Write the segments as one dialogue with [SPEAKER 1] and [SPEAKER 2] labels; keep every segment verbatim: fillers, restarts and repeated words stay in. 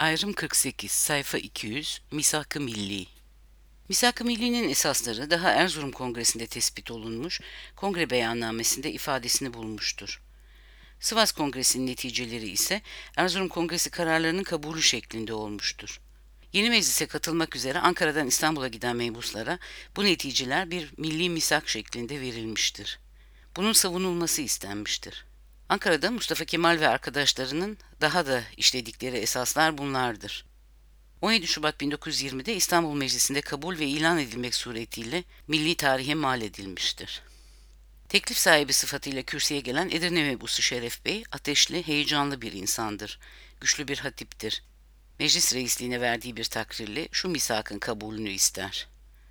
[SPEAKER 1] Ayrım kırk sekiz, sayfa iki yüz, Misak-ı Milli. Misak-ı Milli'nin esasları daha Erzurum Kongresi'nde tespit olunmuş, kongre beyannamesinde ifadesini bulmuştur. Sivas Kongresi'nin neticeleri ise Erzurum Kongresi kararlarının kabulü şeklinde olmuştur. Yeni meclise katılmak üzere Ankara'dan İstanbul'a giden mebuslara bu neticeler bir milli misak şeklinde verilmiştir. Bunun savunulması istenmiştir. Ankara'da Mustafa Kemal ve arkadaşlarının daha da işledikleri esaslar bunlardır. on yedi Şubat bin dokuz yüz yirmide İstanbul Meclisi'nde kabul ve ilan edilmek suretiyle milli tarihe mal edilmiştir. Teklif sahibi sıfatıyla kürsüye gelen Edirne mebusu Şeref Bey, ateşli, heyecanlı bir insandır. Güçlü bir hatiptir. Meclis reisliğine verdiği bir takrirle şu misakın kabulünü ister.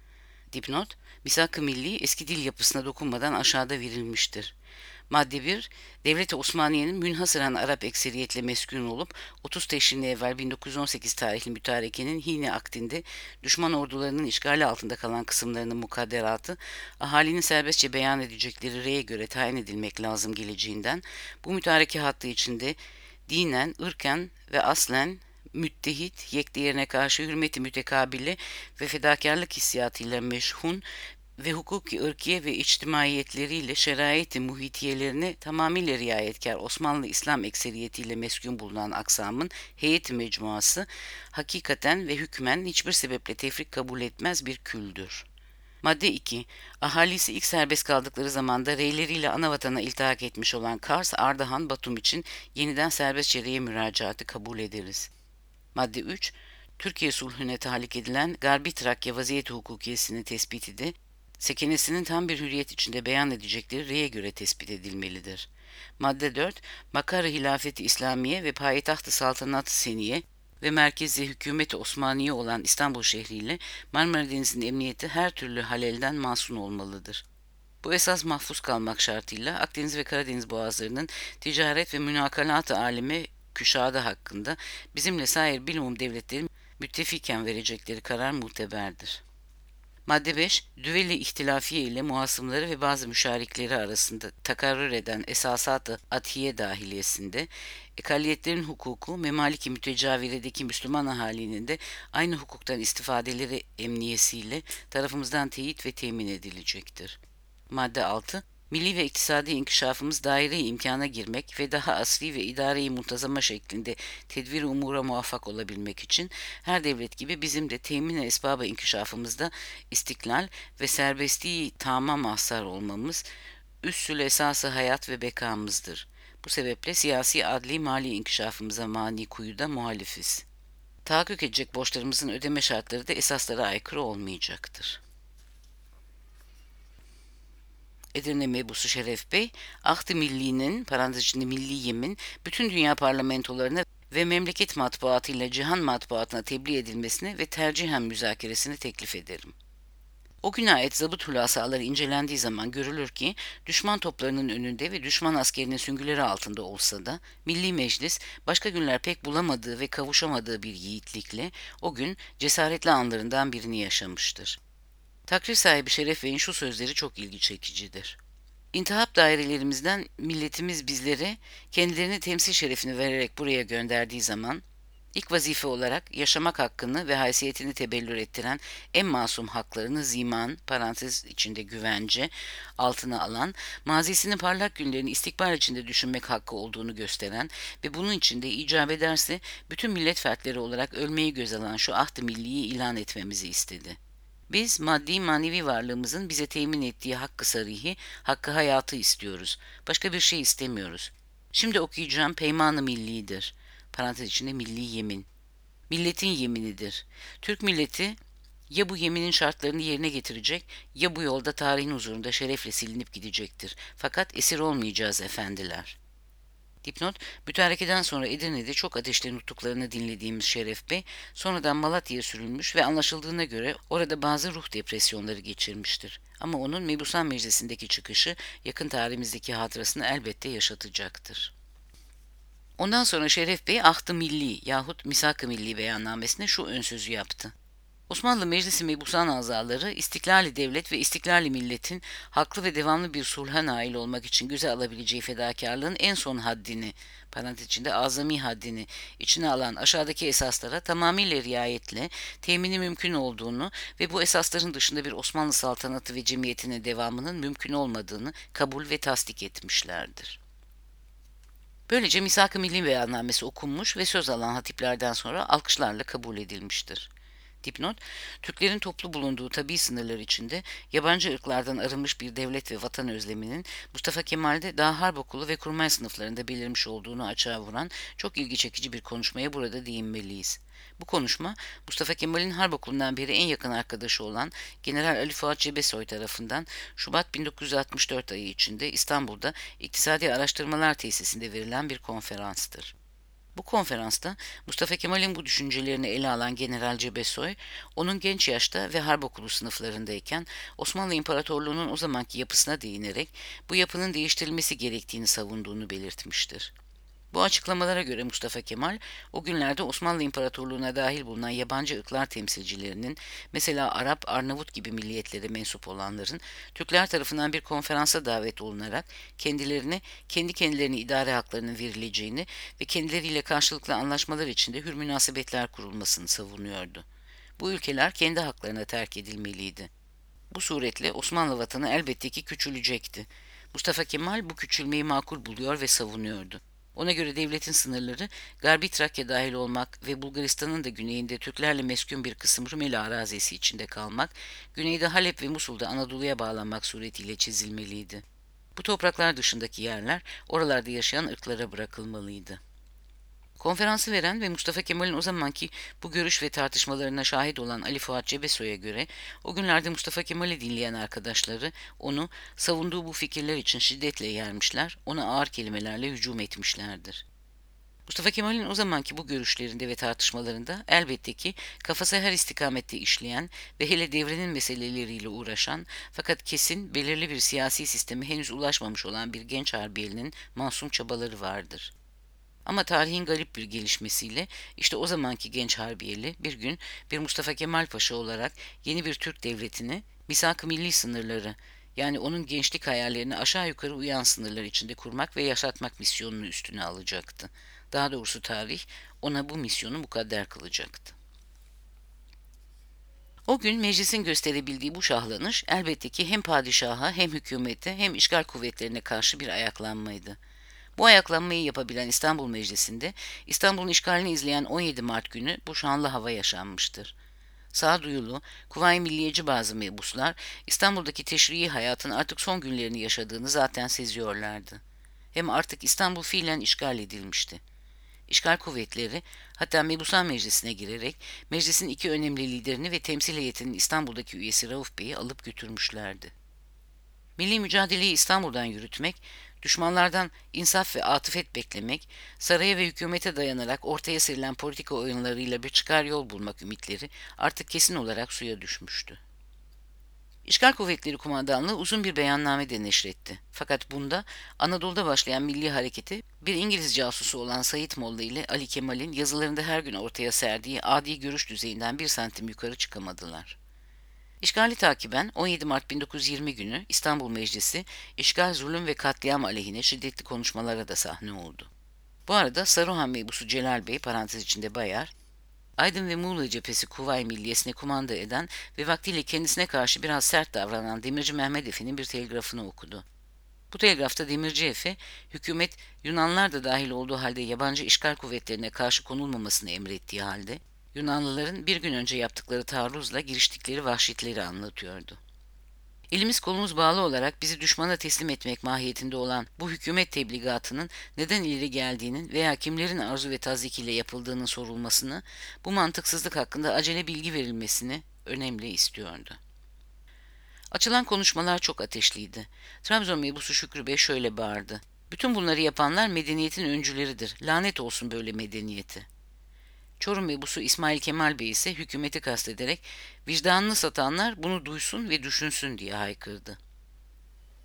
[SPEAKER 1] Dipnot, Misak-ı Milli eski dil yapısına dokunmadan aşağıda verilmiştir. Madde bir, Devlet-i Osmaniye'nin münhasıran Arap ekseriyetle meskun olup otuz Teşrin evvel bin dokuz yüz on sekiz tarihli mütarekenin Hine Akdi'nde düşman ordularının işgali altında kalan kısımlarının mukadderatı ahalinin serbestçe beyan edecekleri reye göre tayin edilmek lazım geleceğinden bu mütareke hattı içinde dinen, ırken ve aslen müttehit, yekdiğerine karşı hürmeti mütekabili ve fedakarlık hissiyatıyla meşhun ve hukuki ırkiye ve içtimaiyetleriyle şerait-i muhitiyelerine tamamıyla riayetkar Osmanlı İslam ekseriyetiyle meskun bulunan aksamın heyet-i mecmuası hakikaten ve hükmen hiçbir sebeple tefrik kabul etmez bir küldür. Madde iki. Ahalisi ilk serbest kaldıkları zamanda reyleriyle anavatana iltihak etmiş olan Kars, Ardahan, Batum için yeniden serbestçe reye müracaatı kabul ederiz. Madde üç. Türkiye sulhüne tahlik edilen Garbi Trakya vaziyeti hukukiyesinin tespiti de sekenesinin tam bir hürriyet içinde beyan edecekleri reye göre tespit edilmelidir. Madde dört. Makar-ı Hilafeti İslamiye ve Payitaht-ı Saltanat-ı Seniye ve merkezi hükümeti Osmaniye olan İstanbul şehriyle Marmara Denizi'nin emniyeti her türlü halelden masum olmalıdır. Bu esas mahfuz kalmak şartıyla Akdeniz ve Karadeniz boğazlarının ticaret ve münakalat-ı aleme küşade hakkında bizimle sair bilumum devletlerin müttefiken verecekleri karar muteberdir. Madde beş. Düveli ihtilafiye ile muhasımları ve bazı müşarikleri arasında takarrür eden esasat-ı atiye dahiliyesinde ekaliyetlerin hukuku memaliki mütecaviredeki Müslüman ahalinin de aynı hukuktan istifadeleri emniyesiyle tarafımızdan teyit ve temin edilecektir. Madde altı. Milli ve iktisadi inkişafımız daire-i imkana girmek ve daha asri ve idare-i muntazama şeklinde tedbir-i umura muvaffak olabilmek için her devlet gibi bizim de temin-i esbab-ı inkişafımızda istiklal ve serbestliği tama mahsar olmamız üssül esası hayat ve bekamızdır. Bu sebeple siyasi, adli, mali inkişafımıza mani kuyuda muhalifiz. Tahakkuk edecek borçlarımızın ödeme şartları da esaslara aykırı olmayacaktır. Edirne mebusu Şeref Bey, Ahd-ı Milli'nin, parantez içinde milli yemin, bütün dünya parlamentolarına ve memleket matbuatıyla cihan matbuatına tebliğ edilmesini ve tercihen müzakeresini teklif ederim. O güne ait zabıt hülasaları incelendiği zaman görülür ki, düşman toplarının önünde ve düşman askerinin süngüleri altında olsa da, Milli Meclis, başka günler pek bulamadığı ve kavuşamadığı bir yiğitlikle, o gün cesaretli anlarından birini yaşamıştır. Takrir sahibi Şeref Bey'in şu sözleri çok ilgi çekicidir. İntihap dairelerimizden milletimiz bizlere kendilerini temsil şerefini vererek buraya gönderdiği zaman, ilk vazife olarak yaşamak hakkını ve haysiyetini tebellür ettiren en masum haklarını ziman, parantez içinde güvence, altına alan, mazisinin parlak günlerini istikbal içinde düşünmek hakkı olduğunu gösteren ve bunun içinde icap ederse bütün millet fertleri olarak ölmeyi göz alan şu ahd-ı milliyi ilan etmemizi istedi. Biz maddi manevi varlığımızın bize temin ettiği hakkı sarihi, hakkı hayatı istiyoruz. Başka bir şey istemiyoruz. Şimdi okuyacağım peyman-ı millidir. Parantez içinde milli yemin. Milletin yeminidir. Türk milleti ya bu yeminin şartlarını yerine getirecek ya bu yolda tarihin huzurunda şerefle silinip gidecektir. Fakat esir olmayacağız efendiler. Dipnot, mütarekeden sonra Edirne'de çok ateşli nutuklarını dinlediğimiz Şeref Bey, sonradan Malatya'ya sürülmüş ve anlaşıldığına göre orada bazı ruh depresyonları geçirmiştir. Ama onun Mebusan Meclisi'ndeki çıkışı yakın tarihimizdeki hatırasını elbette yaşatacaktır. Ondan sonra Şeref Bey Ahd-ı Milli yahut Misak-ı Milli beyannamesine şu ön sözü yaptı. Osmanlı Meclisi Mebusan azaları, istiklali devlet ve istiklali milletin haklı ve devamlı bir sulha nail olmak için göze alabileceği fedakarlığın en son haddini, parantez içinde azami haddini içine alan aşağıdaki esaslara tamamıyla riayetle temini mümkün olduğunu ve bu esasların dışında bir Osmanlı saltanatı ve cemiyetinin devamının mümkün olmadığını kabul ve tasdik etmişlerdir. Böylece Misak-ı Milli Beyannamesi okunmuş ve söz alan hatiplerden sonra alkışlarla kabul edilmiştir. Dipnot, Türklerin toplu bulunduğu tabii sınırlar içinde yabancı ırklardan arınmış bir devlet ve vatan özleminin Mustafa Kemal'de daha harp okulu ve kurmay sınıflarında belirmiş olduğunu açığa vuran çok ilgi çekici bir konuşmaya burada değinmeliyiz. Bu konuşma, Mustafa Kemal'in harp okulundan beri en yakın arkadaşı olan General Ali Fuat Cebesoy tarafından Şubat bin dokuz yüz altmış dört ayı içinde İstanbul'da İktisadi Araştırmalar Tesisi'nde verilen bir konferanstır. Bu konferansta Mustafa Kemal'in bu düşüncelerini ele alan General Cebesoy, onun genç yaşta ve harp okulu sınıflarındayken Osmanlı İmparatorluğu'nun o zamanki yapısına değinerek bu yapının değiştirilmesi gerektiğini savunduğunu belirtmiştir. Bu açıklamalara göre Mustafa Kemal, o günlerde Osmanlı İmparatorluğu'na dahil bulunan yabancı ırklar temsilcilerinin, mesela Arap, Arnavut gibi milliyetlere mensup olanların, Türkler tarafından bir konferansa davet olunarak kendilerine kendi kendilerini idare haklarının verileceğini ve kendileriyle karşılıklı anlaşmalar içinde hür münasebetler kurulmasını savunuyordu. Bu ülkeler kendi haklarına terk edilmeliydi. Bu suretle Osmanlı vatanı elbette ki küçülecekti. Mustafa Kemal bu küçülmeyi makul buluyor ve savunuyordu. Ona göre devletin sınırları Garbi Trakya dahil olmak ve Bulgaristan'ın da güneyinde Türklerle meskun bir kısım Rumeli arazisi içinde kalmak, güneyde Halep ve Musul'da Anadolu'ya bağlanmak suretiyle çizilmeliydi. Bu topraklar dışındaki yerler oralarda yaşayan ırklara bırakılmalıydı. Konferansı veren ve Mustafa Kemal'in o zamanki bu görüş ve tartışmalarına şahit olan Ali Fuat Cebesoy'a göre o günlerde Mustafa Kemal'i dinleyen arkadaşları onu savunduğu bu fikirler için şiddetle yermişler, ona ağır kelimelerle hücum etmişlerdir. Mustafa Kemal'in o zamanki bu görüşlerinde ve tartışmalarında elbette ki kafası her istikamette işleyen ve hele devrenin meseleleriyle uğraşan fakat kesin belirli bir siyasi sisteme henüz ulaşmamış olan bir genç harbiyelinin masum çabaları vardır. Ama tarihin garip bir gelişmesiyle işte o zamanki genç harbiyeli bir gün bir Mustafa Kemal Paşa olarak yeni bir Türk devletini misak-ı milli sınırları, yani onun gençlik hayallerini aşağı yukarı uyan sınırlar içinde kurmak ve yaşatmak misyonunu üstüne alacaktı. Daha doğrusu tarih ona bu misyonu mukadder kılacaktı. O gün meclisin gösterebildiği bu şahlanış elbette ki hem padişaha hem hükümete hem işgal kuvvetlerine karşı bir ayaklanmaydı. Bu ayaklanmayı yapabilen İstanbul Meclisi'nde İstanbul'un işgalini izleyen on yedi Mart günü bu şanlı hava yaşanmıştır. Sağduyulu, Kuvayi Milliyeci bazı mebuslar İstanbul'daki teşrii hayatın artık son günlerini yaşadığını zaten seziyorlardı. Hem artık İstanbul fiilen işgal edilmişti. İşgal kuvvetleri hatta Mebusan Meclisi'ne girerek meclisin iki önemli liderini ve temsil heyetinin İstanbul'daki üyesi Rauf Bey'i alıp götürmüşlerdi. Milli mücadeleyi İstanbul'dan yürütmek, düşmanlardan insaf ve atıfet beklemek, saraya ve hükümete dayanarak ortaya serilen politika oyunlarıyla bir çıkar yol bulmak ümitleri artık kesin olarak suya düşmüştü. İşgal Kuvvetleri Kumandanlığı uzun bir beyanname de neşretti. Fakat bunda Anadolu'da başlayan milli hareketi bir İngiliz casusu olan Said Molla ile Ali Kemal'in yazılarında her gün ortaya serdiği adi görüş düzeyinden bir santim yukarı çıkamadılar. İşgali takiben on yedi Mart bin dokuz yüz yirmi günü İstanbul Meclisi, işgal, zulüm ve katliam aleyhine şiddetli konuşmalara da sahne oldu. Bu arada Saruhan mebusu Celal Bey, parantez içinde Bayar, Aydın ve Muğla cephesi Kuvayi Milliyesi'ne kumanda eden ve vaktiyle kendisine karşı biraz sert davranan Demirci Mehmet Efe'nin bir telgrafını okudu. Bu telgrafta Demirci Efe, hükümet Yunanlar da dahil olduğu halde yabancı işgal kuvvetlerine karşı konulmamasını emrettiği halde, Yunanlıların bir gün önce yaptıkları taarruzla giriştikleri vahşetleri anlatıyordu. Elimiz kolumuz bağlı olarak bizi düşmana teslim etmek mahiyetinde olan bu hükümet tebligatının neden ileri geldiğinin veya kimlerin arzu ve tazyikiyle yapıldığının sorulmasını, bu mantıksızlık hakkında acele bilgi verilmesini önemli istiyordu. Açılan konuşmalar çok ateşliydi. Trabzon mebusu Şükrü Bey şöyle bağırdı: "Bütün bunları yapanlar medeniyetin öncüleridir. Lanet olsun böyle medeniyeti." Çorum mebusu İsmail Kemal Bey ise hükümeti kastederek vicdanını satanlar bunu duysun ve düşünsün diye haykırdı.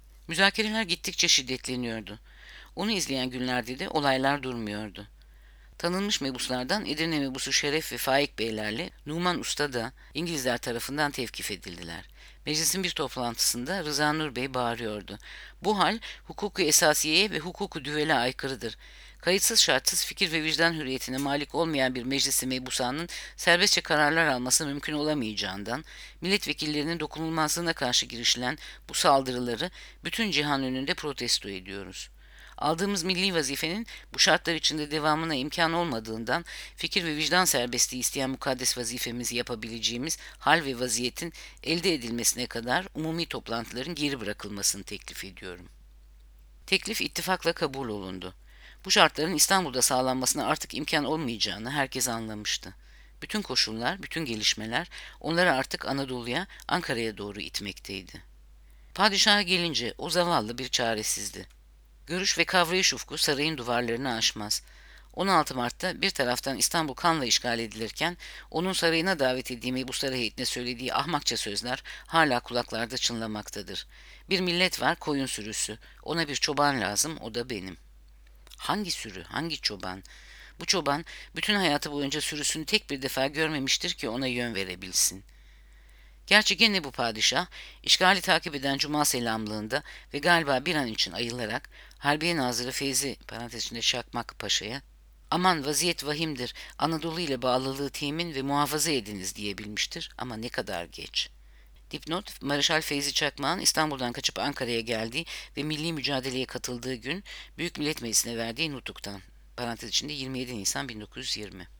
[SPEAKER 1] Müzakereler gittikçe şiddetleniyordu. Onu izleyen günlerde de olaylar durmuyordu. Tanınmış mebuslardan Edirne mebusu Şeref ve Faik Beylerle Numan Usta da İngilizler tarafından tevkif edildiler. Meclisin bir toplantısında Rıza Nur Bey bağırıyordu. Bu hal hukuku esasiyeye ve hukuku düvele aykırıdır. Kayıtsız şartsız fikir ve vicdan hürriyetine malik olmayan bir meclisi mebusanın serbestçe kararlar alması mümkün olamayacağından, milletvekillerinin dokunulmazlığına karşı girişilen bu saldırıları bütün cihan önünde protesto ediyoruz. Aldığımız milli vazifenin bu şartlar içinde devamına imkan olmadığından fikir ve vicdan serbestliği isteyen mukaddes vazifemizi yapabileceğimiz hal ve vaziyetin elde edilmesine kadar umumi toplantıların geri bırakılmasını teklif ediyorum. Teklif ittifakla kabul olundu. Bu şartların İstanbul'da sağlanmasına artık imkan olmayacağını herkes anlamıştı. Bütün koşullar, bütün gelişmeler onları artık Anadolu'ya, Ankara'ya doğru itmekteydi. Padişaha gelince o zavallı bir çaresizdi. Görüş ve kavrayış ufku sarayın duvarlarını aşmaz. on altı Mart'ta bir taraftan İstanbul kanla işgal edilirken onun sarayına davet ettiği mebuslar heyetine söylediği ahmakça sözler hala kulaklarda çınlamaktadır. Bir millet var koyun sürüsü. Ona bir çoban lazım, o da benim. Hangi sürü, hangi çoban? Bu çoban bütün hayatı boyunca sürüsünü tek bir defa görmemiştir ki ona yön verebilsin. Gerçi gene bu padişah, işgali takip eden Cuma selamlığında ve galiba bir an için ayılarak Harbiye Nazırı Feyzi parantez içinde Çakmak Paşa'ya aman vaziyet vahimdir, Anadolu ile bağlılığı temin ve muhafaza ediniz diyebilmiştir ama ne kadar geç. Dipnot, Mareşal Feyzi Çakmak'ın İstanbul'dan kaçıp Ankara'ya geldiği ve milli mücadeleye katıldığı gün Büyük Millet Meclisi'ne verdiği nutuktan. Parantez içinde yirmi yedi Nisan bin dokuz yüz yirmi.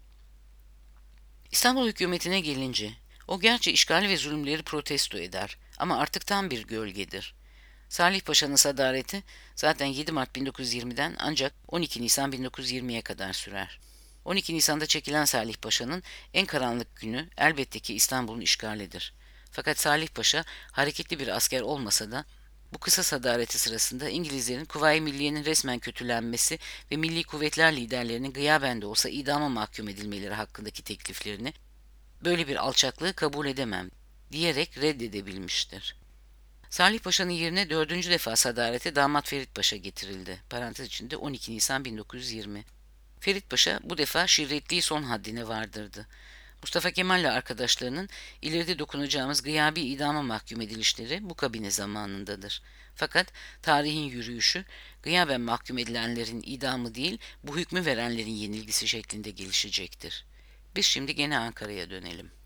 [SPEAKER 1] İstanbul hükümetine gelince, o gerçi işgali ve zulümleri protesto eder ama artık tam bir gölgedir. Salih Paşa'nın sadareti zaten yedi Mart bin dokuz yüz yirmiden ancak on iki Nisan bin dokuz yüz yirmiye kadar sürer. on iki Nisan'da çekilen Salih Paşa'nın en karanlık günü elbette ki İstanbul'un işgalidir. Fakat Salih Paşa hareketli bir asker olmasa da bu kısa sadareti sırasında İngilizlerin Kuvayi Milliye'nin resmen kötülenmesi ve milli kuvvetler liderlerinin gıyaben de olsa idama mahkum edilmeleri hakkındaki tekliflerini böyle bir alçaklığı kabul edemem diyerek reddedebilmiştir. Salih Paşa'nın yerine dördüncü defa sadarete damat Ferit Paşa getirildi. Parantez içinde on iki Nisan bin dokuz yüz yirmi. Ferit Paşa bu defa şirretliği son haddine vardırdı. Mustafa Kemal ile arkadaşlarının ileride dokunacağımız gıyabi idama mahkum edilişleri bu kabine zamanındadır. Fakat tarihin yürüyüşü gıyaben mahkum edilenlerin idamı değil, bu hükmü verenlerin yenilgisi şeklinde gelişecektir. Biz şimdi gene Ankara'ya dönelim.